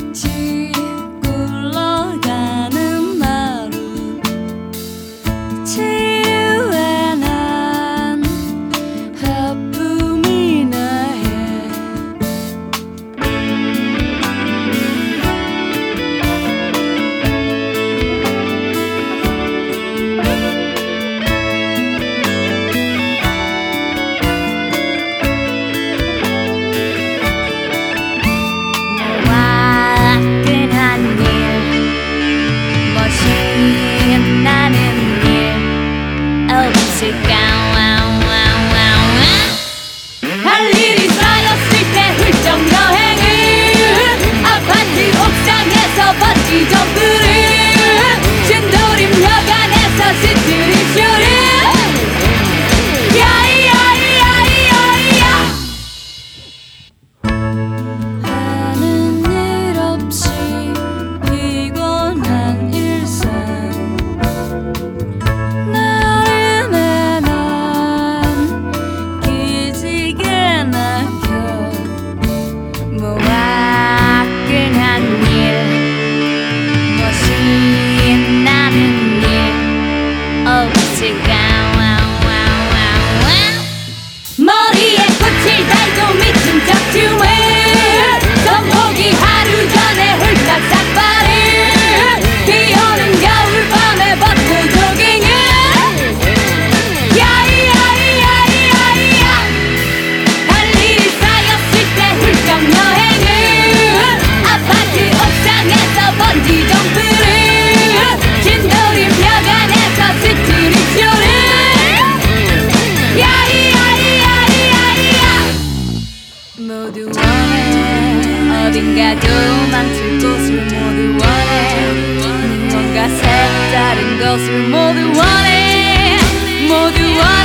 같이 굴러가는 하루 치유해 난 하품이나 해 할 일이 쌓였을 때 훌쩍 여행을 아파트 옥상에서 번지 점프를 신도림 여관에서 스트릿 쇼를 야이야이야이야이야 하는 일 없이 피곤한 일상 나름의 난 기지개 낙혀 뭐 화끈한 일 뭐 신나는 일 없을까 머리에 꽃을 달고 미친 척춤을 선보기 하루 전에 홀딱 삭발을 비오는 겨울밤에 벗고 조깅을 야이야이야이야이야 할 일이 쌓였을 때 훌쩍 여행을 아파트 옥상에서 번지 점프를 진도림 여관에서 스트릿 쇼를 야이야이야이야이야 모두 원해 어딘가 도망칠 곳을 모두 원해 뭔가 색다른 것을 모두 원해 모두 원해